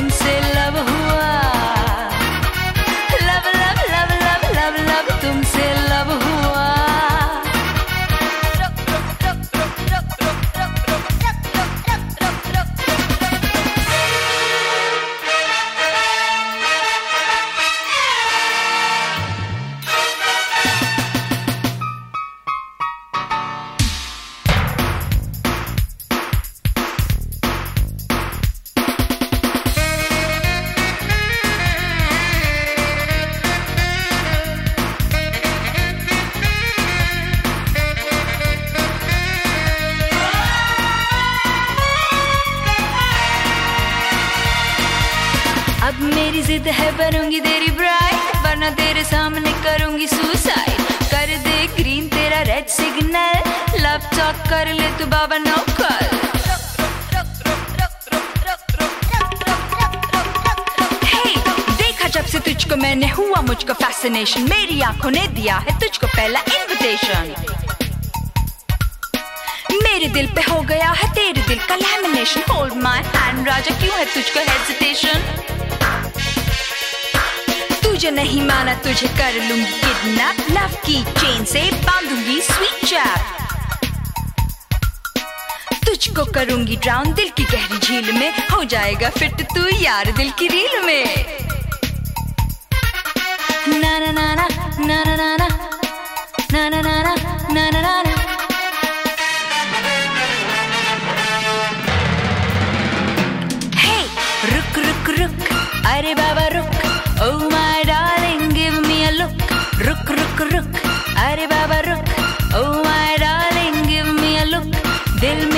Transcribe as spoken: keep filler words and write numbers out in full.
तुमसे लव हुआ, love love love love love love तुमसे लव हुआ। अब मेरी जिद है बनूंगी तेरी ब्राइड, वरना तेरे सामने करूंगी सुसाइड। कर दे ग्रीन तेरा रेड सिग्नल, लव टॉक कर ले तू बाबा नौकर। हे देखा जब से तुझको मैंने हुआ मुझको फैसिनेशन, मेरी आंखों ने दिया है तुझको पहला इन्विटेशन। मेरे दिल पे हो गया है तेरे दिल का लैमिनेशन, होल्ड माय हैंड राजा क्यों है तुझको हेजिटेशन। तुझे नहीं माना तुझे कर लूंगी किडनैप, लव की चेन से बांधूंगी स्वीट चैप। तुझको करूंगी ड्राउन दिल की गहरी झील में, हो जाएगा फिट तू यार दिल की रील में। ना ना ना ना ना ना ना ना ना ना ना ना ना ना। हे रुक रुक रुक अरे बाबा रुक, oh my darling give me a look। रुक रुक रुक अरे बाबा रुक, oh my darling give me a look। दिल